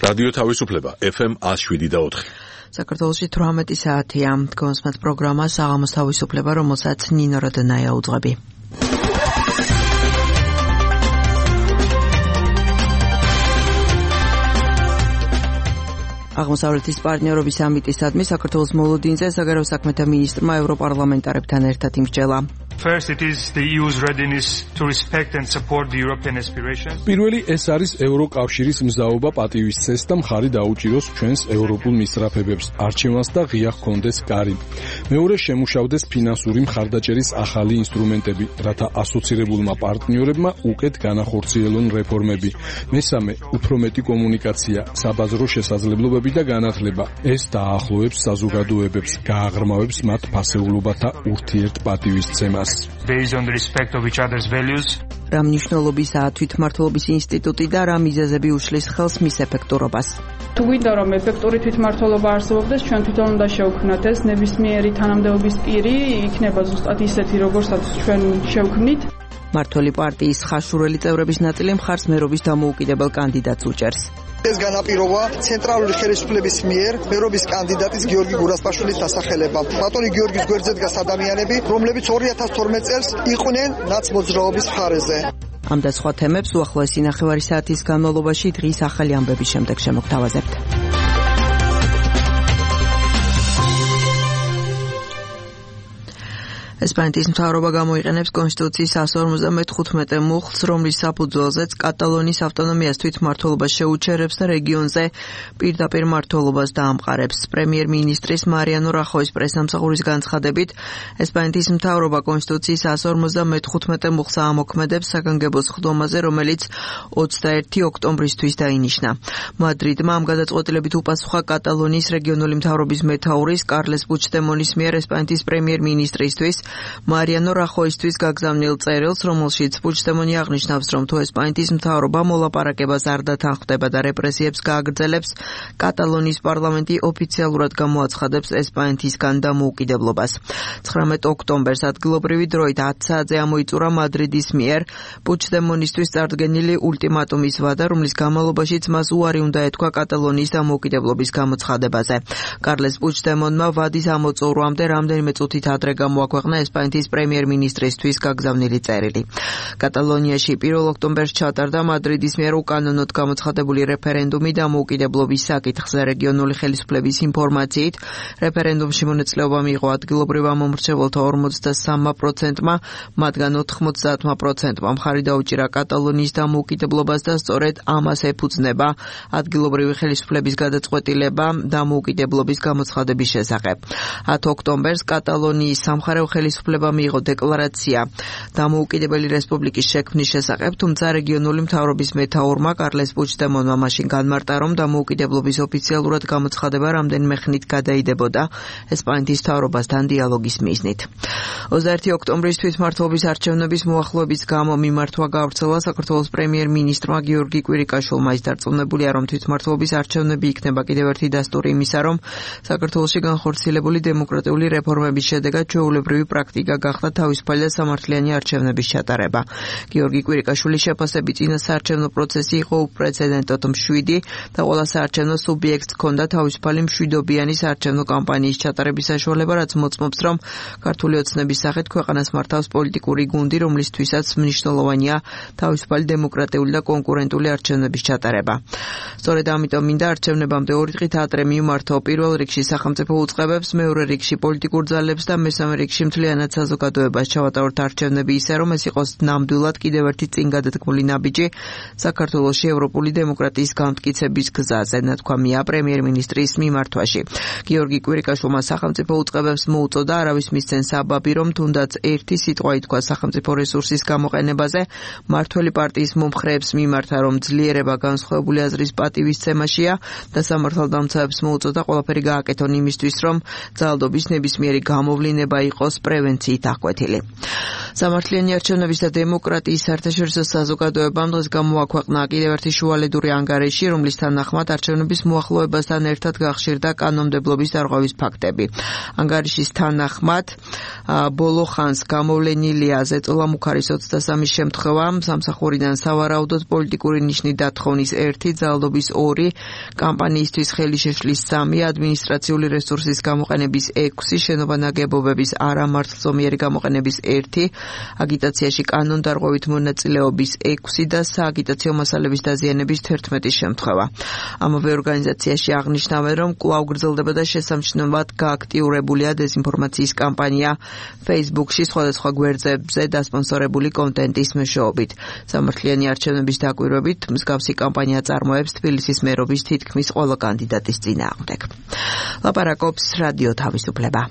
რადიო თავისუფლება FM 107.4. საქართველოში 18 საათია. გონსმათ პროგრამა საღამოს თავისუფლება, რომელსაც ნინო როდნაია უძღვები. აღმოსავლეთის პარტნიორობის სამიტისადმი საქართველოს მოლოდინზე საგარეო საქმეთა მინისტრმა ევროპარლამენტარებთან ერთად იმსჯელა. First, it is the EU's readiness to respect and support the European aspirations. პირველი ეს არის ევროკავშირის მზაობა პატივისცეს და მხარი დაუჭიროს ჩვენს ევროპულ მისწრაფებებს, არჩევანს და ღია ჰქონდეს კარი. მეორე, შემუშავდეს ფინანსური მხარდაჭერის ახალი ინსტრუმენტები, რათა ასოცირებულმა პარტნიორებმა უკეთ განახორციელონ რეფორმები. მესამე, უფრო მეტი კომუნიკაცია, საბაზრო შესაძლებლობები და განათლება. ეს დაახლოებს საზოგადოებებს, გააღრმავებს მათ ფასეულობათა ურთიერთპატივისცემას. Based on the respect of each other's values. რა მნიშვნელობისაა თვითმმართველობის ინსტიტუტი და რა მიზეზები უშლის ხელს მის ეფექტურობას? თუ გვინდა რომ ეფექტური თვითმმართველობა არსებობდეს, ჩვენ თვითონ უნდა შევქმნათ ეს ნებისმიერი თანამდებობის პირი, იქნება ზუსტად ისეთი, როგორცაც ჩვენ შევქმნით. მართველი პარტიის ხაშურელი წევრების ნაწილი მხარს მერობის დამოუკიდებელ კანდიდატს უჭერს. ეს განაპირობა ცენტრალური ხელისუფლების მიერ მერობის კანდიდატის გიორგი გურასპაშვილის დასახელება. ბატონი გიორგის გვერდზე დგას ადამიანები, რომლებიც 2012 წელს იყვნენ ნაცმოძრაობის მხარეზე. ამ და სხვა თემებს უახლოესი ნახევარი საათის განმავლობაში დღის ახალი ამბების შემდეგ შემოგთავაზებთ. ესპანეთის მთავრობა გამოიყენებს კონსტიტუციის 155 მუხლს, რომლის საფუძველზეც კატალონიის ავტონომიას თვითმმართველობა შეუჩერებს და რეგიონზე პირდაპირ მმართველობას დაამყარებს. პრემიერ-მინისტრის მარიანო რახოის პრესამსახურის განცხადებით, ესპანეთის მთავრობა კონსტიტუციის 155 მუხლს აამოქმედებს საგანგებო სხდომაზე, რომელიც 21 ოქტომბრისთვის დაინიშნა. მადრიდმა ამ გადაწყვეტილებით უპასუხა კატალონიის რეგიონული მთავრობის მეთაურის კარლეს პუჩდემონის მიერ ესპანეთის პრემიერ-მინისტრისთვის მარიანო რახოისთვის გაგზავნილ წერილს, რომელშიც პუჩდემონი აღნიშნავს, რომ თუ ესპანეთის მთავრობა მოლაპარაკებას არ დათანხმდება და რეპრესიებს გააგრძელებს, კატალონიის პარლამენტი ოფიციალურად გამოაცხადებს ესპანეთისგან დამოუკიდებლობას. 19 ოქტომბერს ადგილობრივი დროით 10 საათზე ამოიწურა მადრიდის მიერ პუჩდემონისთვის წარდგენილი ულტიმატუმის ვადა, რომლის განმავლობაშიც მას უარი უნდა ეთქვა კატალონიის დამოუკიდებლობის გამოცხადებაზე. კარლეს პუჩდემონმა ვადის ამოწურვამდე რამდენიმე წუთით ადრე გამოაქვეყნა ესპანეთის პრემიერ-მინისტრისთვის გაგზავნილი წერილი. კატალონიაში 1 ოქტომბერს ჩატარდა მადრიდის მიერ უკანონოდ გამოცხადებული რეფერენდუმი დამოუკიდებლობის საკითხზე. რეგიონული ხელისუფლების ინფორმაციით, რეფერენდუმში მონაწილეობა მიიღო ადგილობრივ მომრჩეველთა 43%-მა, მათგან 90%-მა მხარი დაუჭირა კატალონიის დამოუკიდებლობას და სწორედ ამას ეფუძნება ადგილობრივი ხელისუფლების გადაწყვეტილება დამოუკიდებლობის გამოცხადების შესახებ. 10 ოქტომბერს კატალონიის სამხარეო ხელისუფლება მიიღო დეკლარაცია დამოუკიდებელი რესპუბლიკის შექმნის შესახებ, თუმცა რეგიონული მთავრობის მეთაურმა კარლეს პუჩდემონმა მაშინ განმარტა, რომ დამოუკიდებლობის ოფიციალურად გამოცხადება რამდენიმე ხნით გადაიდებოდა ესპანეთის მთავრობასთან დიალოგის მიზნით. 21 ოქტომბრის თვითმმართველობის არჩევნების მოახლოების გამო მიმართვა გავრცელა საქართველოს პრემიერ-მინისტრმა გიორგი კვირიკაშვილმა. ის დარწმუნებულია, რომ თვითმმართველობის არჩევნები იქნება კიდევ ერთი დასტური იმისა, რომ საქართველოში განხორციელებული დემოკრატიული რეფორმების შედეგად ჩვეულებრივი პრაქტიკა გახდა თავისუფალი და სამართლიანი არჩევნების ჩატარება. გიორგი კვირიკაშვილის შეფასებით წინა საარჩევნო პროცესი იყო უპრეცედენტოდ მშვიდი და ყველა საარჩევნო სუბიექტს ჰქონდა თავისუფალი მშვიდობიანი საარჩევნო კამპანიის ჩატარების საშუალება, რაც მოწმობს, რომ ქართული ოცნების სახით ქვეყანას მართავს პოლიტიკური გუნდი, რომლისთვისაც მნიშვნელოვანია თავისუფალი დემოკრატიული და კონკურენტული არჩევნების ჩატარება. სწორედ ამიტომ მინდა არჩევნებამდე 2 დღით ადრე მიმართო პირველ რიგში სახელმწიფო უწყებებს, მეორე რიგში პოლიტიკურ ძალებს და მესამე რიგში მთლიანად საზოგადოებას ჩავატაროთ არჩევნები ისე, რომ ეს იყოს ნამდვილად კიდევ ერთი წინ გადადგმული ნაბიჯი საქართველოში ევროპული დემოკრატიის გამტკიცების გზაზე, ნათქვამია პრემიერ-მინისტრის მიმართვაში. გიორგი კვირიკაშვილმა სახელმწიფო უწყებებს მოუწოდა არავის მისცენ საბაბი, რომ თუნდაც ერთი სიტყვა ითქვა სახელმწიფო რესურსის გამოყენებაზე, მართველი პარტიის მომხრეებს მიმართა, რომ ძლიერება განსხვავებული აზრის პატივისცემაშია და სამართალდამცავებს მოუწოდა ყველაფერი გააკეთონ იმისთვის, რომ ძალადობის ნებისმიერი გამოვლინება იყოს პრევენციით აღკვეთილი. სამართლიანი არჩევნების და დემოკრატიის საერთაშორისო საზოგადოებამ დღეს გამოაქვეყნა კიდევ ერთი შუალედური ანგარიში, რომლის თანახმად არჩევნების მოახლოებასთან ერთად გახშირდა კანონმდებლობის დარღვევის ფაქტები. ანგარიშის თანახმად ბოლო ხანს გამოვლენილია ზეწოლა-მუქარის 23 შემთხვევა, სამსახურიდან სავარაუდოდ პოლიტიკური ნიშნით დათხოვნის 1, ძალადობის 2, კამპანიისთვის ხელი შეშლის 3, ადმინისტრაციული რესურსის გამოყენების 6, შენობა-ნაგებობების არამართლწომიერი გამოყენების 1, აგიტაციაში კანონდარღვევით მონაწილეობის 6 და სააგიტაციო მასალების დაზიანების 11 შემთხვევა. ამავე ორგანიზაციაში აღნიშნავენ, რომ კვლავ გრძელდება და შესამჩნევად გააქტიურებულია დეზინფორმაციის კამპანია Facebook-ში სხვადასხვა გვერდებზე დასპონსორებული კონტენტის მეშვეობით. სამართლიანი არჩევნების დაკვირვებით მსგავსი კამპანია წარმოებს თბილისის მერობის თითქმის ყველა კანდიდატის წინააღმდეგ. ლაპარაკობს რადიო თავისუფლება.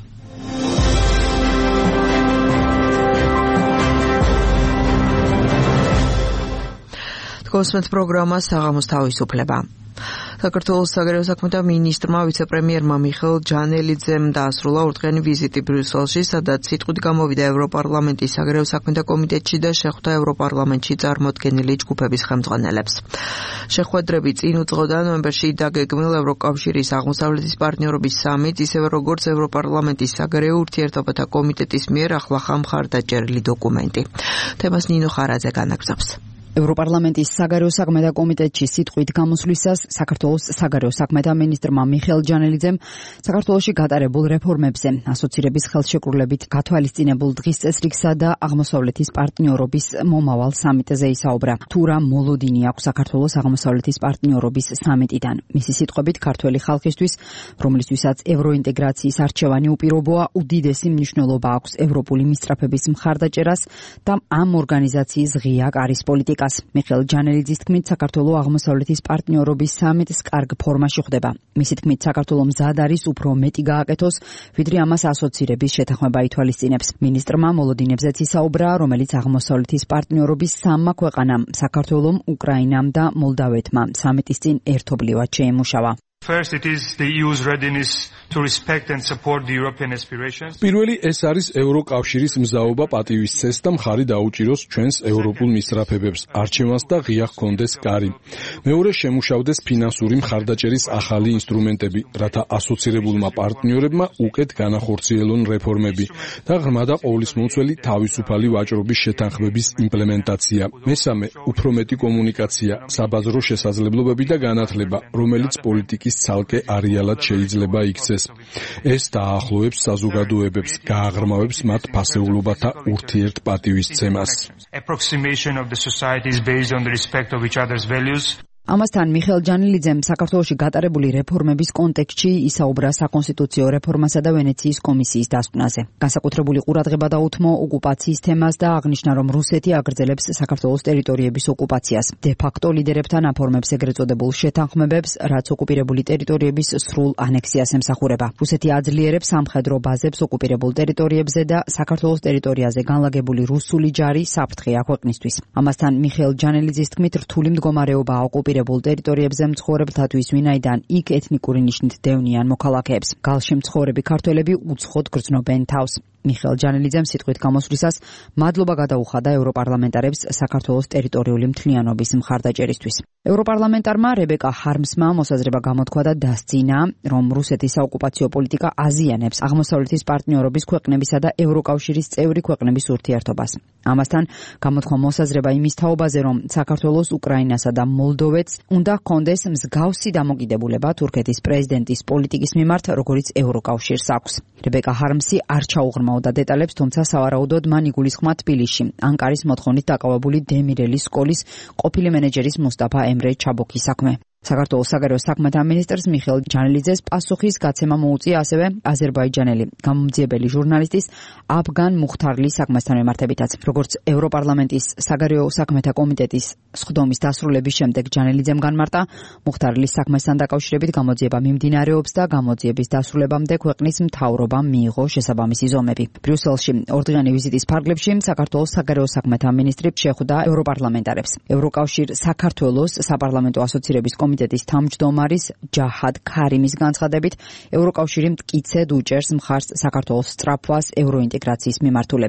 გოსმენთ პროგრამა საღამოს თავისუფლება. საქართველოს საგარეო საქმეთა მინისტრმა ვიცე-პრემიერმა მიხეილ ჯანელიძემ დაასრულა ორდღიანი ვიზიტი ბრიუსელში, სადაც სიტყვით გამოვიდა ევროპარლამენტის საგარეო საქმეთა კომიტეტში და შეხვდა ევროპარლამენტში წარმოდგენილი ჯგუფების ხელმძღვანელებს. შეხვედრები წინ უძღოდა ნოემბერში დაგეგმილ ევროკავშირის აღმოსავლეთის პარტნიორობის სამიტს, ისევე როგორც ევროპარლამენტის საგარეო ურთიერთობათა კომიტეტის მიერ ახლახან მხარდაჭერილი დოკუმენტი. თემას ნინო ხარაძე განაგრძობს. ევროპარლამენტის საგარეო საქმეთა კომიტეტში სიტყვით გამოსვლისას საქართველოს საგარეო საქმეთა მინისტრმა მიხეილ ჯანელიძემ საქართველოში გატარებულ რეფორმებზე, ასოცირების ხელშეკრულებით გათვალისწინებულ დღის წესრიგსა და აღმოსავლეთის პარტნიორობის მომავალ სამიტზე ისაუბრა. თუ რა მოლოდინი აქვს საქართველოს აღმოსავლეთის პარტნიორობის სამიტიდან. მისი სიტყვებით ქართველი ხალხისთვის, რომლისთვისაც ევროინტეგრაციის არჩევანი უპირობოა, უდიდესი მნიშვნელობა აქვს ევროპული მისწრაფების მხარდაჭერას და ამ ორგანიზაციის ღია კარის პოლიტიკას. მიხეილ ჯანელიძის თქმით, საქართველოს აღმოსავლეთის პარტნიორობის სამიტს კარგ ფორმაში ხვდება. მისი თქმით, საქართველოს მზად არის უფრო მეტი გააკეთოს, ვიდრე ამას ასოცირების შეთანხმება ითვალისწინებს. მინისტრმა მოლოდინებზეც ისაუბრა, რომელიც აღმოსავლეთის პარტნიორობის სამმა ქვეყანამ, საქართველომ, უკრაინამ და მოლდავეთმა სამიტის წინ ერთობლივად შეიმუშავა. First, it is the EU's readiness to respect and support the European aspirations. პირველი ეს არის ევროკავშირის მზაობა პატივისცეს და მხარი დაუჭიროს ჩვენს ევროპულ მისწრაფებებს, არჩევანს და ღია ჰქონდეს კარი. მეორე, შემუშავდეს ფინანსური მხარდაჭერის ახალი ინსტრუმენტები, რათა ასოცირებულმა პარტნიორებმა უკეთ განახორციელონ რეფორმები და ღრმა და ყოვლისმომცველი თავისუფალი ვაჭრობის შეთანხმების იმპლემენტაცია. მესამე, უფრო მეტი კომუნიკაცია, საბაზრო შესაძლებლობები და განათლება, რომელიც პოლიტიკის ცალკე არეალად შეიძლება იქცეს. ეს დაახლოებს საზოგადოებებს, გააღრმავებს მათ ფასეულობათა ურთიერთპატივისცემას. Approximation of the societies based on the respect of each other's values. ამასთან მიხეილ ჯანელიძემ საქართველოში გატარებული რეფორმების კონტექსტში ისაუბრა საკონსტიტუციო რეფორმასა და ვენეციის კომისიის დასკვნაზე. განსაკუთრებული ყურადღება დაუთმო ოკუპაციის თემას და აღნიშნა, რომ რუსეთი აგრძელებს საქართველოს ტერიტორიების ოკუპაციას. დე-ფაქტო ლიდერებთან აფორმებს ეგრეთ წოდებულ შეთანხმებებს, რაც ოკუპირებული ტერიტორიების სრულ ანექსიას ემსახურება. რუსეთი აძლიერებს სამხედრო ბაზებს ოკუპირებულ ტერიტორიებზე და საქართველოს ტერიტორიაზე განლაგებული რუსული ჯარი საფრთხეა ქვეყნისთვის. ამასთან მიხეილ ჯანელიძის თქმით, რთული მდგომარეობაა ოკუპირებულ ტერიტორიებზე მცხოვრებლთათვის, ვინაიდან იქ ეთნიკური ნიშნით დევნიან მოქალაქეებს. გალში მცხოვრები ქართველები უცხოდ გრძნობენ თავს. მიხეილ ჯანელიძემ სიტყვით გამოსვლისას მადლობა გადაუხადა ევროპარლამენტარებს საქართველოს ტერიტორიული მთლიანობის მხარდაჭერისთვის. ევროპარლამენტარმა რებეკა ჰარმსმა მოსაზრება გამოთქვა და დასძინა, რომ რუსეთის საოკუპაციო პოლიტიკა აზიანებს აღმოსავლეთის პარტნიორობის ქვეყნებისა და ევროკავშირის წევრი ქვეყნების ურთიერთობას. ამასთან გამოთქვა მოსაზრება იმის თაობაზე, რომ საქართველოს, უკრაინასა და მოლდოვეთს უნდა ჰქონდეს მსგავსი დამოკიდებულება თურქეთის პრეზიდენტის პოლიტიკის მიმართ, როგორც ევროკავშირს აქვს. რებეკა ჰარმსი არ ჩაუღრმავდა დეტალებს, თუმცა სავარაუდოდ მან იგულისხმა თბილისში ანკარის მოთხოვნით დაკავებული დემირელის სკოლის ყოფილი მენეჯერის მუსტაფა ემრე ჩაბოქის საქმე. საქართველოს საგარეო საქმეთა მინისტრს მიხეილ ჯანელიძეს პასუხის გაცემა მოუწია ასევე აზერბაიჯანელი გამომძიებელი ჟურნალისტის აფგან მუხთარლის საქმესთან მიმართებითაც. როგორც ევროპარლამენტის საგარეო საქმეთა კომიტეტის სხდომის დასრულების შემდეგ ჯანელიძემ განმარტა, მუხთარლის საქმესთან დაკავშირებით გამოძიება მიმდინარეობს და გამოძიების დასრულებამდე ქვეყნის მთავრობამ მიიღო შესაბამისი ზომები. ბრიუსელში ორდღიანი ვიზიტის ფარგლებში საქართველოს საგარეო საქმეთა მინისტრი შეხვდა ევროპარლამენტარებს. ევროკავშირ საქართველოს საპარლამენტო ასოცირების კომიტეტის თავმჯდომარის ჯაჰად ქარიმის განცხადებით, ევროკავშირი მტკიცედ უჭერს მხარს საქართველოს სწრაფვას ევროინტეგრაციის მიმართულებით.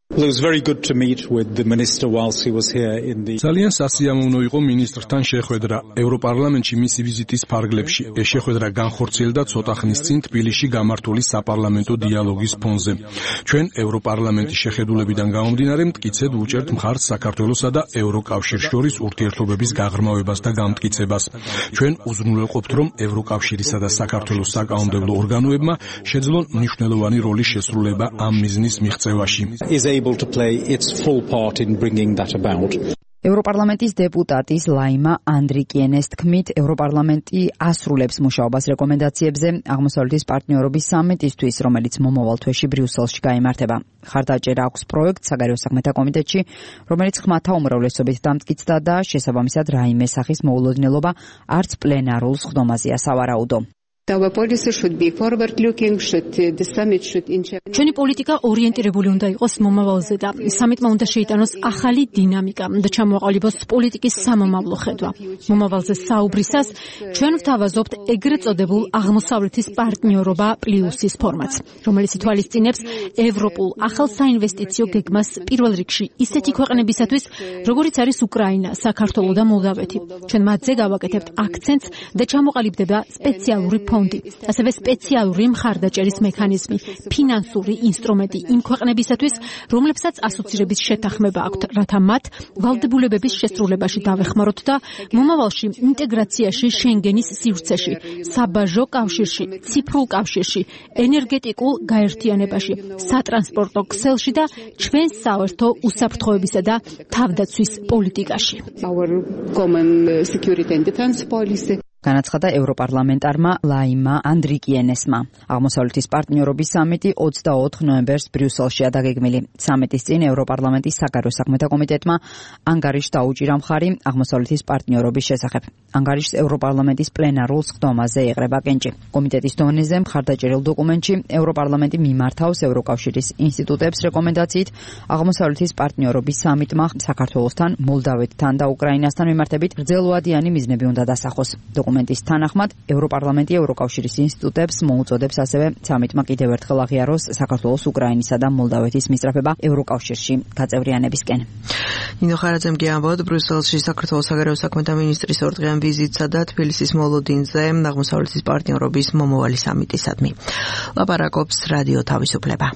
Well, it was very good to meet with the minister whilst he was here in the ძალიან სასიამოვნო იყო მინისტრთან შეხვედრა ევროპარლამენტში მისი ვიზიტის ფარგლებში. ეს შეხვედრა განხორციელდა ცოტა ხნის წინ თბილისში გამართული საპარლამენტო დიალოგის ფონზე. ჩვენ ევროპარლამენტის შეხედულებიდან გამომდინარე მტკიცედ ვუჭერთ მხარს საქართველოსა და ევროკავშირს შორის ურთიერთობების გაღრმავებას და გამტკიცებას. ჩვენ უზრუნველყოფთ, რომ ევროკავშირისა და საქართველოს საკანონმდებლო ორგანოებმა შეძლონ მნიშვნელოვანი როლის შესრულება ამ მიზნის მიღწევაში. to play its full part in bringing that about. ევროპარლამენტის დეპუტატის ლაიმა ანდრიკიენეს თქმით, ევროპარლამენტი ასრულებს მუშაობას რეკომენდაციებზე აღმოსავლეთის პარტნიორობის სამიტისთვის, რომელიც მომავალ თვეში ბრიუსელში გაიმართება. ხარდაჭერა აქვს პროექტ საგარეო საქმეთა კომიტეტში, რომელიც ხმათა უმრავლესობით დამტკიცდა და შესაბამისად რაიმე სახის მოულოდნელობა არც პლენარულ სხდომაზეა სავარაუდო. Our policy should be forward looking, the summit should ჩვენი პოლიტიკა ორიენტირებული უნდა იყოს მომავალზე და სამიტმა უნდა შეიტანოს ახალი დინამიკა და ჩამოაყალიბოს პოლიტიკის სამომავლო ხედვა. მომავალზე საუბრისას ჩვენ ვთავაზობთ ეგრეთ წოდებულ აღმოსავლეთის პარტნიორობა პლუსის ფორმატს, რომელიც ითვალისწინებს ევროპულ ახალ საინვესტიციო გეგმას პირველ რიგში ისეთი ქვეყნებისათვის, როგორიც არის უკრაინა, საქართველო და მოლდავეთი. ჩვენ მათზე გავაკეთებთ აქცენტს და ჩამოყალიბდება სპეციალური ფონდი, ასევე სპეციალური მხარდაჭერის მექანიზმი, ფინანსური ინსტრუმენტი იმ ქვეყნებისათვის, რომლებსაც ასოცირების შეთანხმება აქვთ, რათა მათ ვალდებულებების შესრულებაში დავეხმაროთ და მომავალში ინტეგრაციაში შენგენის სივრცეში, საბაჟო კავშირში, ციფრულ კავშირში, ენერგეტიკულ გაერთიანებაში, სატრანსპორტო ქსელში და ჩვენ საერთო უსაფრთხოებისა და თავდაცვის პოლიტიკაში. Our common security and defense policy. განაცხადა ევროპარლამენტარმა ლაიმა ანდრიკიენესმა. აღმოსავლეთის პარტნიორობის სამიტი 24 ნოემბერს ბრიუსელშია დაგეგმილი. სამიტის წინ ევროპარლამენტის საგარეო საქმეთა კომიტეტმა ანგარიშს დაუჭირა მხარი აღმოსავლეთის პარტნიორობის შესახებ. ანგარიშს ევროპარლამენტის პლენარულ სხდომაზე ეყრება კენჭი. კომიტეტის დონეზე მხარდაჭერილ დოკუმენტში ევროპარლამენტი მიმართავს ევროკავშირის ინსტიტუტებს რეკომენდაციით აღმოსავლეთის პარტნიორობის სამიტმა საქართველოსთან, მოლდავეთთან და უკრაინასთან მიმართებით გრძელვადიანი მიზნები უნდა დასახოს. დოკუმენტის თანახმად ევროპარლამენტი ევროკავშირის ინსტიტუტებს მოუწოდებს ასევე სამიტმა კიდევ ერთხელ აღიაროს საქართველოს, უკრაინისა და მოლდავეთის მისწრაფება ევროკავშირში გაწევრიანებისკენ. ნინო ხარაძემ გიამბობთ ბრიუსელში საქართველოს საგარეო საქმეთა მინისტრის ორდღიან ვიზიტსა და თბილისის მოლოდინზე აღმოსავლეთის პარტნიორობის მომავალი სამიტისადმი. ლაპარაკობს რადიო თავისუფლება.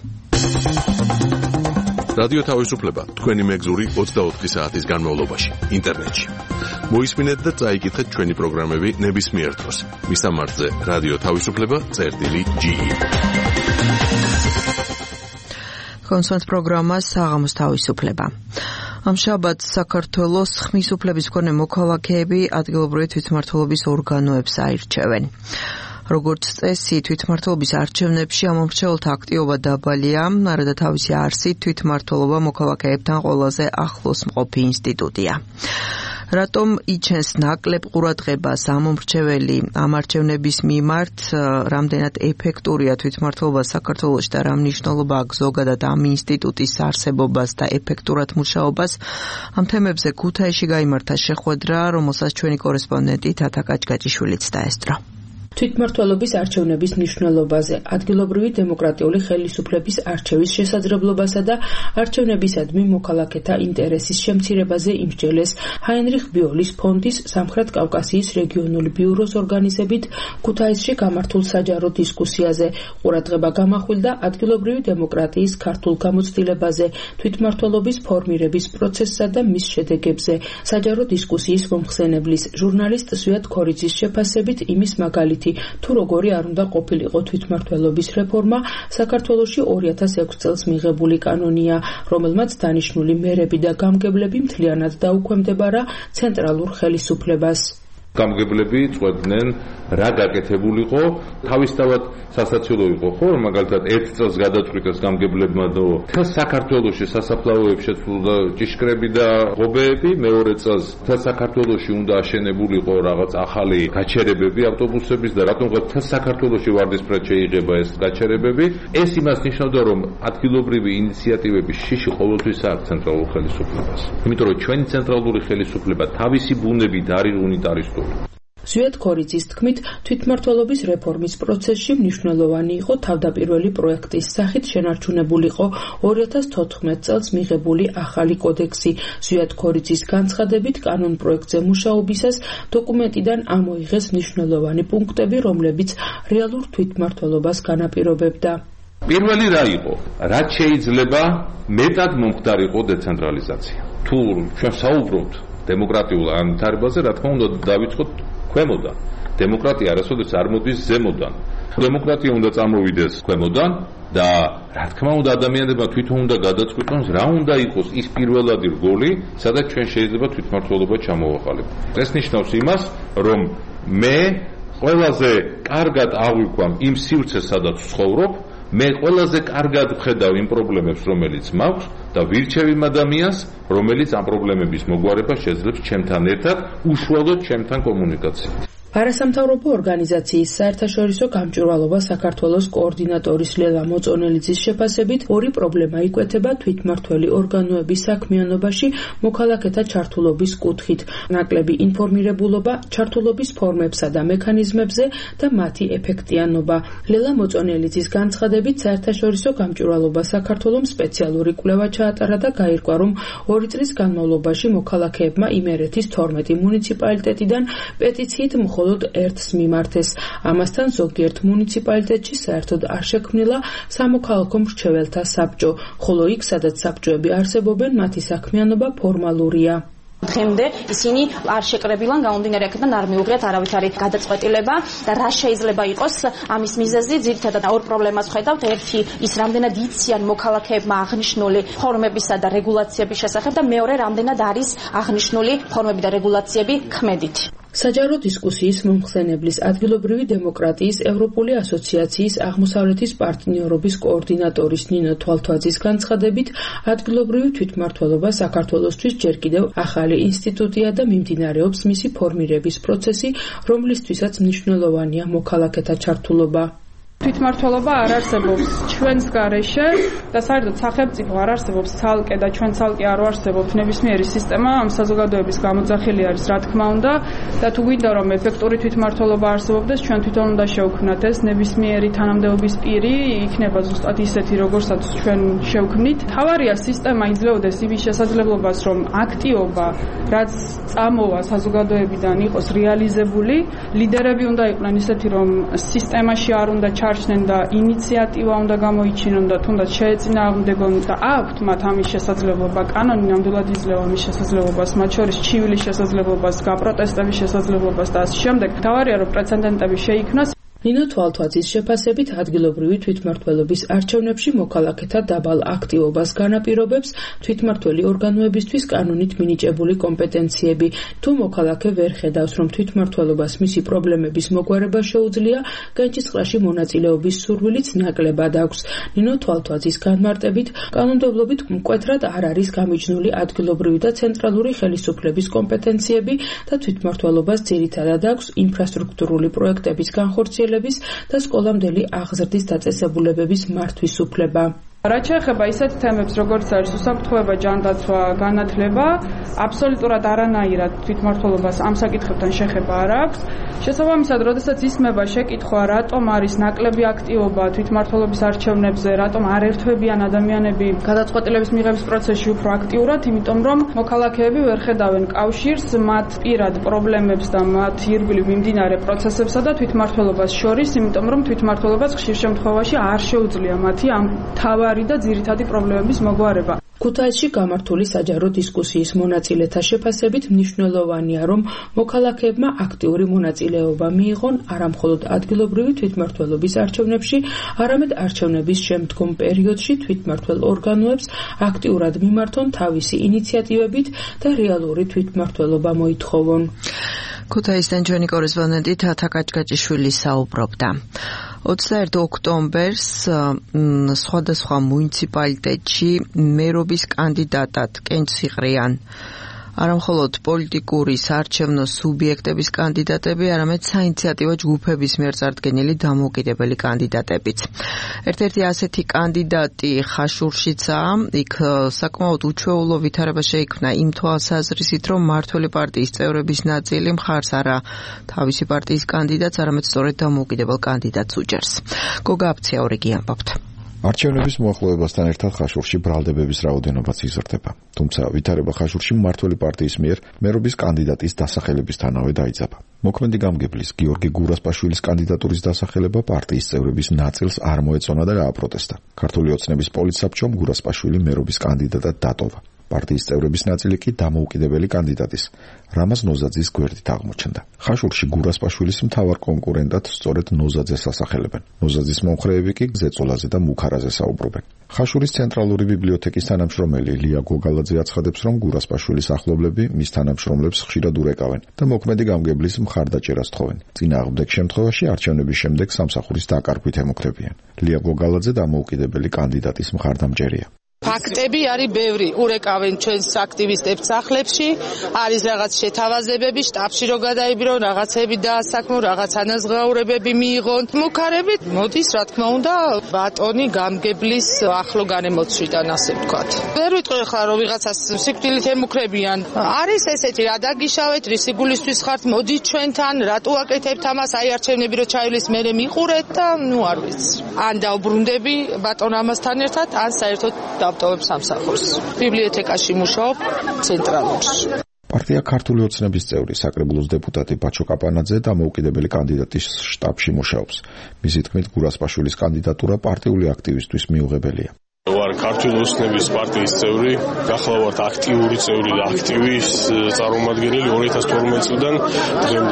რადიო თავისუფლება თქვენი მეგზური 24 საათის განმავლობაში ინტერნეტში. მოისმინეთ და წაიკითხეთ ჩვენი პროგრამები ნებისმიერ დროს. მისამართზე რადიო თავისუფლება.ge. კონსულტ პროგრამა საღამოს თავისუფლება. ამ შაბათს საქართველოს ხმის უფლების მქონე მოქალაქეები ადგილობრივი თვითმმართველობის ორგანოებს აირჩევენ. როგორც წესი, თვითმმართველობის არჩევნებში ამომრჩეველთა აქტივობა დაბალია, არადა თავისი არსით თვითმმართველობა მოქალაქეებთან ყველაზე ახლოს მყოფი ინსტიტუტია. რატომ იჩენს ნაკლებ ყურადღებას ამომრჩეველი ამ არჩევნების მიმართ, რამდენად ეფექტურია თვითმმართველობა საქართველოში და რა მნიშვნელობა აქვს ზოგადად ამ ინსტიტუტის არსებობას და ეფექტურად მუშაობას, ამ თემებზე ქუთაისში გაიმართა შეხვედრა, რომელსაც ჩვენი კორესპონდენტი თათა კაჭკაჭიშვილიც დაესწრო. თვითმმართველობის არჩევნების მნიშვნელობაზე, ადგილობრივი დემოკრატიული ხელისუფლების არჩევის შესაძლებლობასა და არჩევნებისადმი მოქალაქეთა ინტერესის შემცირებაზე იმსჯელეს ჰაინრიხ ბიოლის ფონდის სამხრეთ კავკასიის რეგიონული ბიუროს ორგანიზებით ქუთაისში გამართულ საჯარო დისკუსიაზე. ყურადღება გამახვილდა ადგილობრივი დემოკრატიის ქართულ გამოცდილებაზე, თვითმმართველობის ფორმირების პროცესსა და მის შედეგებზე. საჯარო დისკუსიის მომხსენებლის ჟურნალისტ სვიად ქორიძის შეფასებით იმის მაგალითი თუ როგორი არ უნდა ყოფილიყო თვითმმართველობის რეფორმა, საქართველოში 2006 წელს მიღებული კანონია, რომელმაც დანიშნული მერები და გამგებლები მთლიანად დაუქვემდებარა ცენტრალურ ხელისუფლებას. გამგებლები წვევდნენ რა გაკეთებულიყო, თავისთავად სასაცილო იყო, ხო, მაგალითად 1 წელს გადაწყვიტეს გამგებლებმა და საქართველოში სასაფლაოებს შეცვლოდა ჭიშკრები და ღობეები, მეორე წელს საქართველოში უნდა აშენებულიყო რაღაც ახალი გაჩერებები ავტობუსების და რატომღაც საქართველოში ვარდისფრად შეიღება ეს გაჩერებები. ეს იმას ნიშნავდა, რომ ადგილობრივი ინიციატივების შიში ყოველთვის აქვს ცენტრალურ ხელისუფლებას. იმიტომ რომ ჩვენი ცენტრალური ხელისუფლება თავისი ბუნებით არის უნიტარისტული. ზვიად ქორიძის თქმით, თვითმმართველობის რეფორმის პროცესში მნიშვნელოვანი იყო თავდაპირველი პროექტის სახით შენარჩუნებულიყო 2014 წელს მიღებული ახალი კოდექსი. ზვიად ქორიძის განცხადებით, კანონ პროექტზე მუშაობისას დოკუმენტიდან ამოიღეს მნიშვნელოვანი პუნქტები, რომლებიც რეალურ თვითმმართველობას განაპირობებდა. პირველი რა იყო? რაც შეიძლება მეტად მომხდარიყო დეცენტრალიზაცია. თუ ჩვენ საუბრობთ დემოკრატიულ განვითარებაზე, რა თქმა უნდა, დავიწყოთ ქვემოდან. დემოკრატია არასოდეს არ მოდის ზემოდან. დემოკრატია უნდა წამოვიდეს ქვემოდან და რა თქმა უნდა ადამიანებმა თვითონ უნდა გადაწყვიტონ რა უნდა იყოს ის პირველადი რგოლი, სადაც ჩვენ შეიძლება თვითმმართველობა ჩამოვაყალიბოთ. ეს ნიშნავს იმას, რომ მე ყველაზე კარგად აღვიქვამ იმ სივრცეს, სადაც ვცხოვრობ, მე ყველაზე კარგად ვხედავ იმ პრობლემებს, რომელიც მაქვს და ვირჩევ იმ ადამიანს, რომელიც ამ პრობლემების მოგვარებას შეძლებს ჩემთან ერთად, უშუალოდ ჩემთან კომუნიკაციით. არასამთავრობო ორგანიზაციის საერთაშორისო გამჭვირვალობა საქართველოს კოორდინატორის ლელა მოწონელიძის შეფასებით, ორი პრობლემა იკვეთება თვითმმართველი ორგანოების საქმიანობაში მოქალაქეთა ჩართულობის კუთხით: ნაკლები ინფორმირებულობა ჩართულობის ფორმებსა და მექანიზმებზე და მათი ეფექტიანობა. ლელა მოწონელიძის განცხადებით, საერთაშორისო გამჭვირვალობა საქართველოს სპეციალური კვლევა ჩაატარა და გაირკვა, რომ 2 წლის განმავლობაში მოქალაქეებმა იმერეთის 12 მუნიციპალიტეტიდან პეტიციით მხოლოდ ერთს მიმართეს. ამასთან ზოგიერთ მუნიციპალიტეტში საერთოდ არ შექმნილა სამოქალაქო მრჩეველთა საბჭო, ხოლო იქ, სადაც საბჭოები არსებობენ, მათი საქმიანობა ფორმალურია. დღემდე ისინი არ შეკრებილან, გამომდინარე აქედან არ მიუღიათ არავითარი გადაწყვეტილება და რა შეიძლება იყოს ამის მიზეზი. ძირითადად ორ პრობლემას ხედავთ. ერთი, ის რამდენად იციან მოქალაქეებმა აღნიშნული ფორმებისა და რეგულაციების შესახებ და მეორე, რამდენად არის აღნიშნული ფორმები და რეგულაციები ქმედით. საჯარო დისკუსიის მომხსენებლის ადგილობრივი დემოკრატიის ევროპული ასოციაციის აღმოსავლეთის პარტნიორობის კოორდინატორის ნინო თვალთვაძის განცხადებით, ადგილობრივი თვითმმართველობა საქართველოსთვის ჯერ კიდევ ახალი ინსტიტუტია და მიმდინარეობს მისი ფორმირების პროცესი, რომლისთვისაც მნიშვნელოვანია მოქალაქეთა ჩართულობა. თვითმმართველობა არ არსებობს ჩვენს გარეშე და საერთოდ სახელმწიფო არ არსებობს ცალკე და ჩვენ ცალკე არ ვარსებობთ. ნებისმიერი სისტემა ამ საზოგადოების გამოძახილი არის, რა თქმა უნდა, და თუ გვინდა რომ ეფექტური თვითმმართველობა არსებობდეს, ჩვენ თვითონ უნდა შევქმნათ ეს ნებისმიერი თანამდებობის პირი, იქნება ზუსტად ისეთი, როგორცაც ჩვენ შევქმნით. თავარია სისტემა იძლეოდეს იმის შესაძლებლობას, რომ აქტიობა, რაც წამოვა საზოგადოებიდან, იყოს რეალიზებული. ლიდერები უნდა იყვნენ ისეთი, რომ სისტემაში არ უნდა ჩარჩნენ და ინიციატივა უნდა გამოიჩინონ და თუნდაც შეეწინააღმდეგონ და აქვთ მათ ამის შესაძლებლობა. კანონი ნამდვილად იძლევა ამის შესაძლებლობას, მათ შორის ჩივილის შესაძლებლობას, გაპროტესტების შესაძლებლობას და ასე შემდეგ. თავარია რომ პრეცედენტები შეიქმნას. ნინო თვალთვაძის შეფასებით, ადგილობრივი თვითმმართველობის არჩევნებში მოქალაქეთა დაბალ აქტივობას განაპირობებს თვითმმართველი ორგანოებისთვის კანონით მინიჭებული კომპეტენციები. თუ მოქალაქე ვერ ხედავს, რომ თვითმმართველობას მისი პრობლემების მოგვარება შეუძლია, კენჭისყრაში მონაწილეობის სურვილიც ნაკლებად აქვს. ნინო თვალთვაძის განმარტებით, კანონმდებლობით მკვეთრად არ არის გამიჯნული ადგილობრივი და ცენტრალური ხელისუფლების კომპეტენციები და თვითმმართველობას ძირითადად აქვს ინფრასტრუქტურული პროექტების განხორციელება და სკოლამდელი აღზრდის დაწესებულებების მართვის უფლება. რაც შეეხება ისეთ თემებს, როგორც არის უსაფრთხოება, ჯანდაცვა, განათლება, აბსოლუტურად არანაირად თვითმმართველობას ამ საკითხებთან შეხება არ აქვს. შესაბამისად, როდესაც ისმება შეკითხვა, რატომ არის ნაკლები აქტივობა თვითმმართველობის არჩევნებზე, რატომ არ ერთვებიან ადამიანები გადაწყვეტილების მიღების პროცესში უფრო აქტიურად, იმიტომ რომ მოქალაქეები ვერ ხედავენ კავშირს მათ პირად პრობლემებს და მათ ირგვლივ მიმდინარე პროცესებსა და თვითმმართველობას შორის, იმიტომ რომ თვითმმართველობას ხშირ შემთხვევაში არ შეუძლია მათი ამ თავარი და ძირითადი პრობლემების მოგვარება. ქუთაისში გამართული საჯარო დისკუსიის მონაწილეთა შეფასებით მნიშვნელოვანია, რომ მოქალაქეებმა აქტიური მონაწილეობა მიიღონ არამხოლოდ ადგილობრივი თვითმმართველობის არჩევნებში, არამედ არჩევნების შემდგომ პერიოდში თვითმმართველ ორგანოებს აქტიურად მიმართონ თავისი ინიციატივებით და რეალური თვითმმართველობა მოითხოვონ. ქუთაისიდან ჩვენი კორესპონდენტი თათა კაჭკაჭიშვილი საუბრობდა. 21 ოქტომბერს სხვადასხვა მუნიციპალიტეტში მერობის კანდიდატად კენჭს იყრიან არამხოლოდ პოლიტიკური საარჩევნო სუბიექტების კანდიდატები, არამედ საინიციატივო ჯგუფების მიერ წარდგენილი დამოუკიდებელი კანდიდატებიც. ერთ-ერთი ასეთი კანდიდატი ხაშურშიცაა, იქ საკმაოდ უჩვეულო ვითარება შეიქმნა იმ თვალსაზრისით, რომ მმართველი პარტიის წევრების ნაწილი მხარს არა თავისი პარტიის კანდიდატს, არამედ სწორედ დამოუკიდებელ კანდიდატს უჭერს. გოგა აფციაურიგი ამბობთ. არჩევნების მოახლოებასთან ერთად ხაშურში ბრალდებების რაოდენობაც იზრდება. თუმცა ვითარება ხაშურში მმართველი პარტიის მიერ მერობის კანდიდატის დასახელებისთანავე დაიძაბა. მოქმედი გამგებლის გიორგი გურასპაშვილის კანდიდატურის დასახელება პარტიის წევრების ნაწილს არ მოეწონა და გააპროტესტა. ქართული ოცნების პოლიტსაბჭომ გურასპაშვილი მერობის კანდიდატად დატოვა. პარტიის წევრების ნაწილი კი დამოუკიდებელი კანდიდატის რამაზ ნოზაძის გვერდით აღმოჩნდა. ხაშურში გურასპაშვილის მთავარ კონკურენტად სწორედ ნოზაძეს ასახელებენ. ნოზაძის მომხრეები კი გზეწოლაზე და მუქარაზე საუბრობენ. ხაშურის ცენტრალური ბიბლიოთეკის თანამშრომელი ლია გოგალაძე აცხადებს, რომ გურასპაშვილის ახლობლები მის თანამშრომლებს ხშირად ურეკავენ და მოქმედი გამგებლის მხარდაჭერას თხოვენ. წინააღმდეგ შემთხვევაში არჩევნების შემდეგ სამსახურის დაკარგვით ემუქრებიან. ლია გოგალაძე დამოუკიდებელი კანდიდატის მხარდამჭერია. ფაქტები არის ბევრი, ურეკავენ ჩვენს აქტივისტებს სახლებში, არის რაღაც შეთავაზებები, შტაბში რო გადაიბირონ, რაღაცები დაასაქმო, რაღაც ანაზღაურებები მიიღონ. მუქარებით მოდის, რა თქმა უნდა, ბატონი გამგებლის ახლო განემოცვიდან, ასე ვთქვათ. ვერ ვიტყვი ხარ, რომ ვიღაცას სიკვდილით ემუქრებიან. არის ესეთი, რა დაგიშავეთ, რისი გულისთვის ხართ, მოდით ჩვენთან, რატო აკეთებთ ამას, აი არჩევნები რო ჩაივლის, მერე მიყურეთ და ნუ არ ვიცი. ან დაუბრუნდები ბატონ ამასთან ერთად, ან საერთოდ დავტოვებ სამსახურს. ბიბლიოთეკაში მუშაობ ცენტრალურში. პარტია ქართული ოცნების წევრი, საკრებულოს დეპუტატი ბაჩო კაპანაძე დამოუკიდებელი კანდიდატის შტაბში მუშაობს. მისი თქმით, გურასპაშვილის კანდიდატურა პარტიული აქტივისტვის მიუღებელია. ვარ ქართული ოცნების პარტიის წევრი, გახლავართ აქტიური წევრი და აქტივის წარმომადგენელი 2012 წლიდან დღემდე.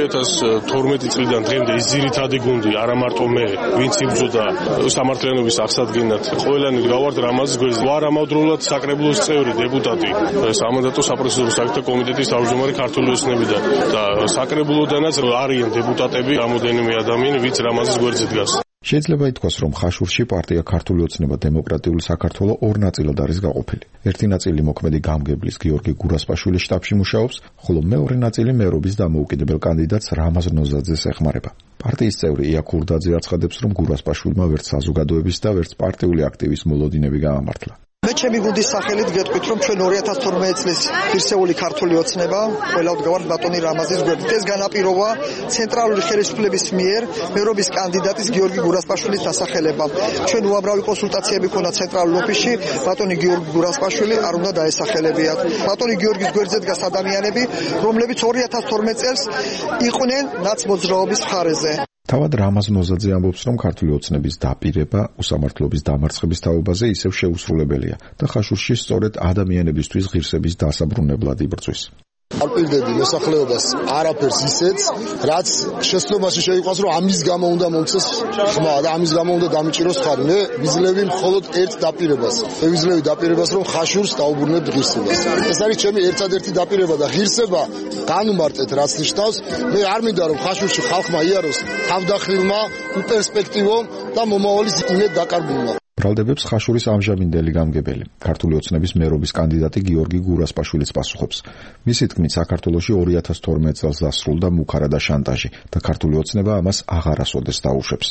2012 წლიდან დღემდე ის ძირითადი გუნდი, არა მარტო მე, ვინც იბრძოდა სამართლიანობის აღსადგენად, ყველანი გავართ რამაზის გვერდზე. ვარ ამავდროულად საკრებულოს წევრი, დეპუტატი, სამანდატო საპროცედურო საკითხთა კომიტეტის თავმჯდომარე ქართული ოცნებიდან და საკრებულოდანაც არიან დეპუტატები, რამოდენიმე ადამიანი, ვინც რამაზის გვერდზე დგას. შეიძლება ითქვას, რომ ხაშურში პარტია ქართული ოცნება დემოკრატიული საქართველო ორ ნაწილად არის გაყოფილი. ერთი ნაწილი მოქმედი გამგებლის გიორგი გურასპაშვილის შტაბში მუშაობს, ხოლო მეორე ნაწილი მერობის დამოუკიდებელ კანდიდატს რამაზ ნოზაძეს ეხმარება. პარტიის წევრი ია ქურდაძე აცხადებს, რომ გურასპაშვილმა ვერც საზოგადოების და ვერც პარტიული აქტივის მოლოდინები გაამართლა. მე ჩემი გუნდის სახელით გეტყვით, რომ ჩვენ 2012 წლის ღირსეული ქართული ოცნება ყველავთ გავართ ბატონი რამაზის გვერდით. ეს განაპირობა ცენტრალური ხელისუფლების მიერ მერობის კანდიდატის გიორგი გურასპაშვილის დასახელება. ჩვენ უამრავი კონსულტაციები ქონდა ცენტრალურ ოფისში, ბატონი გიორგი გურასპაშვილი არ უნდა დაესახელებიათ. ბატონი გიორგის გვერდზე დგას ადამიანები, რომლებიც 2012 წელს იყვნენ ნაცმოძრაობის მხარეზე. თავად რამაზ ნოზაძე ამბობს, რომ ქართული ოცნების დაპირება უსამართლობის დამარცხების თაობაზე ისევ შეუსრულებელია და ხაშურში სწორედ ადამიანებისთვის ღირსების დასაბრუნებლად იბრძვის. არ პირდები მოსახლეობას არაფერს ისეც, რაც შეცდომაში შეიყვანს, რომ ამის გამო უნდა მომცეს ხმა და ამის გამო უნდა დამიჭიროს ხარი. მე ვიძლევი მხოლოდ ერთ დაპირებას. მე ვიძლევი დაპირებას, რომ ხაშურს დაუბრუნებთ ღირსებას. ეს არის ჩემი ერთადერთი დაპირება და ღირსება განუმარტეთ, რაც ნიშნავს, მე არ მინდა რომ ხაშურში ხალხმა იაროს თავდახილმა, უპერსპექტივო და მომავალის იმედ დაკარგულმა. ბრალდებებს ხაშურის ამჟამინდელი გამგებელი, ქართული ოცნების მერობის კანდიდატი გიორგი გურასპაშვილიც პასუხობს. მისი თქმით, საქართველოში 2012 წელს დასრულდა მუქარა და შანტაჟი და ქართული ოცნება ამას აღარასოდეს დაუშვებს.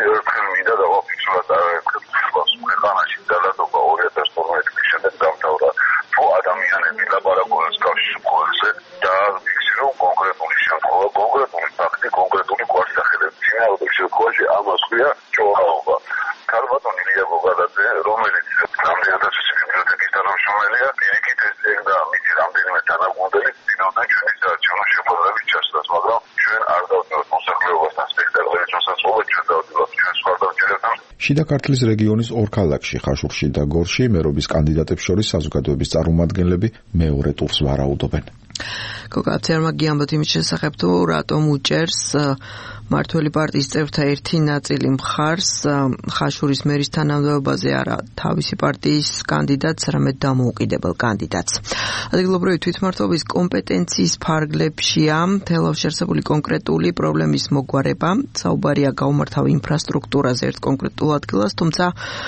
ქალბატონი ლია გოგალაძე, რომელიც რამდენადაც ბიბლიოთეკის თანამშრომელია, პირიქით ეძებდა მისი რამდენიმე თანაგუნდელი ცდილობდა ჩვენი საარჩევნო შეფასების ჩასვლას, მაგრამ ჩვენ არ დავწერთ მოსახლეობასთან სპექტაკლების მოსაწყობად, ჩვენ დავწერთ ჩვენს მხარდამჭერებთან. შიდა ქართლის რეგიონის ორ ქალაქში, ხაშურში და გორში, მერობის კანდიდატებს შორის საზოგადოების წარმომადგენლები მეორე ტურს ვარაუდობენ. გოგაცერმა გიამბოთ იმის შესახებ, თუ რატომ უჭერს მართველი პარტიის წევრთა ერთი ნაწილი მხარს ხაშურის მერის თანამდებობაზე არა თავისი პარტიის კანდიდატს, არამედ დამოუკიდებელ კანდიდატს. ადგილობრივი თვითმმართველობის კომპეტენციის ფარგლებშია თელავში არსებული კონკრეტული პრობლემის მოგვარება, საუბარია გაუმართავ ინფრასტრუქტურაზე ერთ კონკრეტულ ადგილას, თუმცა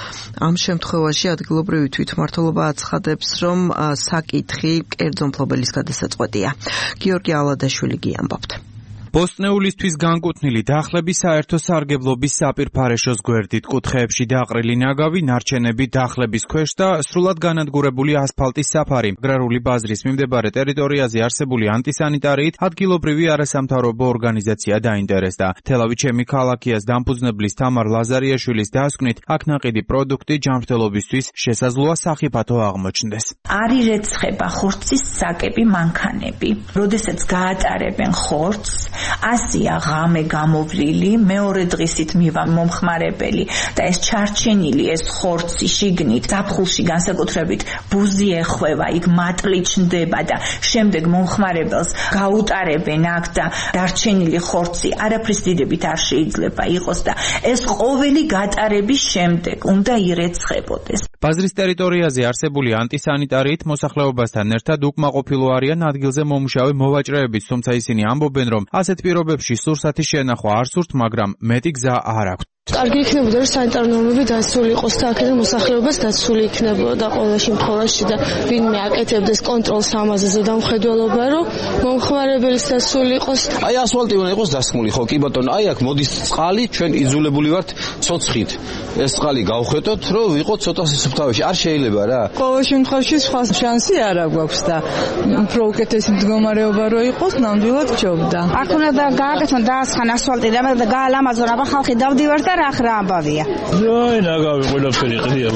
ამ შემთხვევაში ადგილობრივი თვითმმართველობა აცხადებს, რომ საკითხი კერძო მფლობელის გადასაწყვეტია. გიორგი ალადაშვილი გიამბობთ. ბოსტნეულისთვის განკუთვნილი დახლების საერთო სარგებლობის საპირფარეშოს გვერდით კუთხეებში დაყრილი ნაგავი, ნარჩენები დახლების ქვეშ და სრულად განადგურებული ასფალტის საფარი. აგრარული ბაზრის მიმდებარე ტერიტორიაზე არსებული ანტისანიტარიით ადგილობრივი არასამთავრობო ორგანიზაცია დაინტერესდა. თელავი ჩემი ქალაქიას დამფუძნებლის თამარ ლაზარიაშვილის დასკვნით, აქ ნაყიდი პროდუქტი ჯანმრთელობისთვის შესაძლოა სახიფათო აღმოჩნდეს. არი რეცხება ხორცის საკები მანქანები. როდესაც გაატარებენ ხორცს, ასია ღამე გამოვლილი, მეორე დღისით მივა მომხმარებელი და ეს ჩარჩენილი ეს ხორცი შიგნით ზაფხულში განსაკუთრებით ბუზი ეხვევა, იქ მატლი ჩნდება და შემდეგ მომხმარებელს გაუტარებენ აქ და დარჩენილი ხორცი არაფრის დიდებით არ შეიძლება იყოს და ეს ყოველი გატარების შემდეგ უნდა ირეცხებოდეს. ბაზრის ტერიტორიაზე არსებული ანტისანიტარიით მოსახლეობასთან ერთად უკმაყოფილო არიან ადგილზე მომუშავე მოვაჭრეებიც, თუმცა ისინი ამბობენ, რომ ასეთ პირობებში სურსათის შენახვა არ სურთ, მაგრამ მეტი გზა არ აქვთ. კარგი იქნებოდა, რომ სანიტარული ნორმები დაცული იყოს და აქედან მოსახლეობას დაცული იქნებოდა ყოველ შემთხვევაში და ვინმე აკეთებდეს კონტროლს ამაზე ზედამხედველობა, რომ მომხმარებელის დაცული იყოს. აი ასფალტი უნდა იყოს დასხმული, ხო კი ბატონო, აი აქ მოდის წყალი, ჩვენ იძულებული ვართ ცოცხლით. ეს წყალი გავხეტოთ, რომ ვიყოთ ცოტა სუფთავში. არ შეიძლება რა. ყოველ შემთხვევაში სხვა შანსი არ აქვს და უფრო უკეთესი მდგომარეობა რო იყოს, ნამდვილად ჯობდა. აქ უნდა გააკეთონ დაასხან ასფალტი და გაალამაზონ, აბა ხალხი დავდივართ და რა ამბავია. აი ნაგავი ყველაფერი ყრია.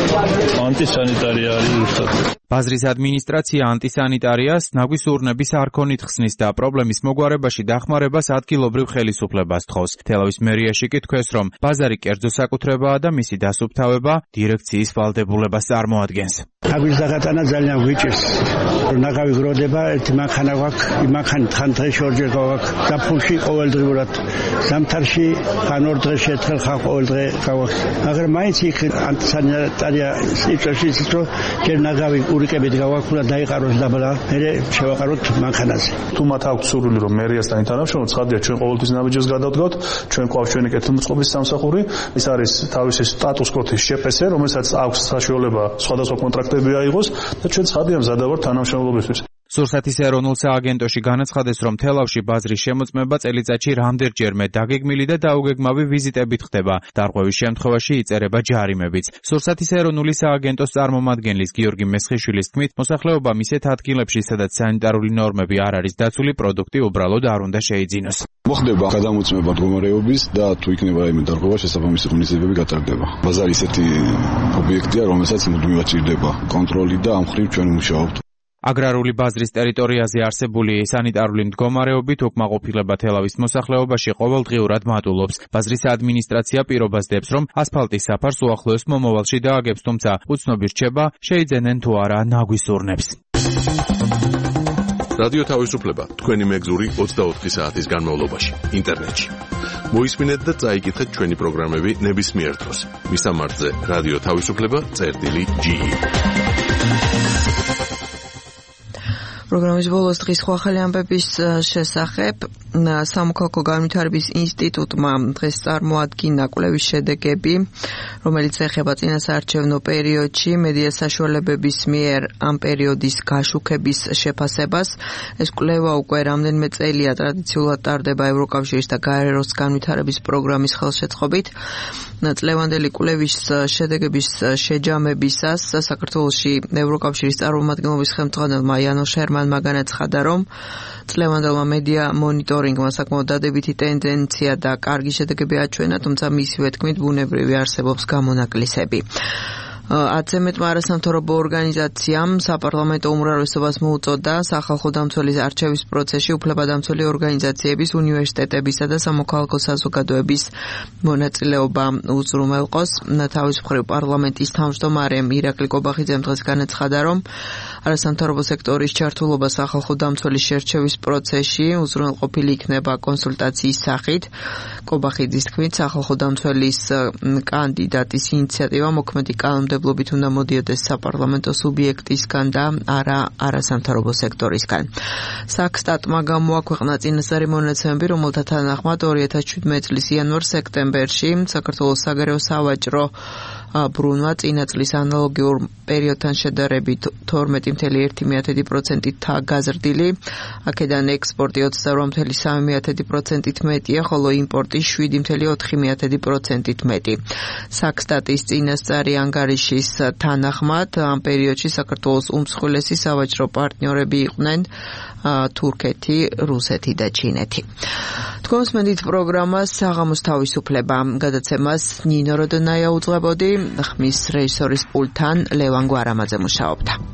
ანტისანიტარია არის უბრალოდ. ბაზრის ადმინისტრაცია ანტისანიტარიას ნაგვის ურნების არქონით ხსნის და პრობლემის მოგვარებაში დახმარებას ადგილობრივ ხელისუფლებას თხოვს. თელავის მერიაში კი თქვეს, რომ ბაზარი კერძო საკუთრებაა და მისი დასუფთავება დირექციის ვალდებულებას წარმოადგენს. ნაგვის დაგატანა ძალიან გვიჭირს. ნაგავი გროდება, ერთი მანქანა გვაქვს, მანქანა თან დღეში ორჯერ გვაქვს, ზაფხულში ყოველდღიურად, ზამთარში ან ორ დღეში ერთხელ ხარ ყოველ დღე გვაქვს. მაგრამ მაინც იქ ანტისანიტარია სიტუაცია ის რომ ჯერ ნაგავი ურიკებით გავაქვს და დაიყაროს დაბლა, მე შევაყაროთ მანქანაზე. თუ მათ აქვს სურვილი რომ მერიასთან თანამშრომლობ, ცხადია ჩვენ ყოველთვის ნაბიჯებს გადავდგავთ, ჩვენ გვაქვს ჩვენი კეთილმოწყობის სამსახური, ის არის თავისი სტატუს კოდის შეფესე, რომელსაც აქვს საშუალება სხვადასხვა კონტრაქტები აიღოს და ჩვენ ცხადია მზადა ვართ თანამშრომლობისთვის. სურსათის ეროვნულ სააგენტოში განაცხადეს, რომ თელავში ბაზრის შემოწმება წელიწადში რამდენჯერმე დაგეგმილი და დაუგეგმავი ვიზიტებით ხდება. დარღვევის შემთხვევაში იწერება ჯარიმებიც. სურსათის ეროვნული სააგენტოს წარმომადგენლის გიორგი მესხიშვილის თქმით, მოსახლეობამ ისეთ ადგილებში, სადაც სანიტარული ნორმები არ არის დაცული, პროდუქტი უბრალოდ არ უნდა შეიძინოს. მოხდება გადამოწმება მდგომარეობის და თუ იქნება რაიმე დარღვევა, შესაბამისი ღონისძიებები გატარდება. ბაზარი ისეთი ობიექტია, რომელსაც მუდმივად ჭირდება კონტროლი და ამ მხრივ ჩვენ მუშაობთ. აგრარული ბაზრის ტერიტორიაზე არსებული სანიტარული მდგომარეობით უკმაყოფილება თელავის მოსახლეობაში ყოველდღიურად მატულობს. ბაზრის ადმინისტრაცია პირობას დებს, რომ ასფალტის საფარს უახლოეს მომავალში დააგებს, თუმცა უცნობი რჩება, შეიძენენ თუ არა ნაგვის ურნებს. რადიო თავისუფლება თქვენი მეგზური 24 საათის განმავლობაში ინტერნეტში. მოისმინეთ და წაიკითხეთ ჩვენი პროგრამები ნებისმიერ დროს. მისამართზე რადიო თავისუფლება.ge. პროგრამის ბოლოს დღის ახალი ამბების შესახებ სამოქალაქო განვითარების ინსტიტუტმა დღეს წარმოადგინა კვლევის შედეგები, რომელიც ეხება წინასაარჩევნო პერიოდში მედია საშუალებების მიერ ამ პერიოდის გაშუქების შეფასებას. ეს კვლევა უკვე რამდენიმე წელია ტრადიციულად ტარდება ევროკავშირის და გაეროს განვითარების პროგრამის ხელშეწყობით. წლევანდელი კვლევის შედეგების შეჯამებისას საქართველოში ევროკავშირის წარმომადგენლობის ხელმძღვანელმა იანო შერმანმა განაცხადა, რომ წლევანდელმა მედია მონიტორინგმა საკმაოდ დადებითი ტენდენცია და კარგი შედეგები აჩვენა, თუმცა მისივე თქმით ბუნებრივი არსებობს გამონაკლისები. ათზე მეტმა არასამთავრობო ორგანიზაციამ საპარლამენტო უმრავლესობას მოუწოდა სახალხო დამცველის არჩევის პროცესში უფლებადამცველი ორგანიზაციების, უნივერსიტეტებისა და სამოქალაქო საზოგადოების მონაწილეობა უზრუნველყოს. თავის მხრივ პარლამენტის თავმჯდომარე ირაკლი კობახიძემ დღეს განაცხადა, რომ არასამთავრობო სექტორის ჩართულობა სახალხო დამცველის შერჩევის პროცესში უზრუნველყოფილი იქნება კონსულტაციის სახით. კობახიძის თქმით, სახალხო დამცველის კანდიდატის ინიციატივა მოქმედი კანონმდებლობით უნდა მოდიოდეს საპარლამენტო სუბიექტისგან და არა არასამთავრობო სექტორისგან. საქსტატმა გამოაქვეყნა წინასწარი მონაცემები, რომელთა თანახმად 2017 წლის იანვარ-სექტემბერში საქართველოს საგარეო სავაჭრო ბრუნვა წინა წლის ანალოგიურ პერიოდთან შედარებით 12.1%-ით გაზრდილი, აქედან ექსპორტი 28.3%-ით მეტია, ხოლო იმპორტი 7.4%-ით მეტი. საქსტატის წინასწარი ანგარიშის თანახმად ამ პერიოდში საქართველოს უმსხვილესი სავაჭრო პარტნიორები იყვნენ თურქეთი, რუსეთი და ჩინეთი. თქვენს მენდით პროგრამას საღამოს თავისუფლება გადაცემას ნინო როდონაია უძღვებოდი, ხმის რეჟისორის პულტთან ლევან გვარამაძე მუშაობდა.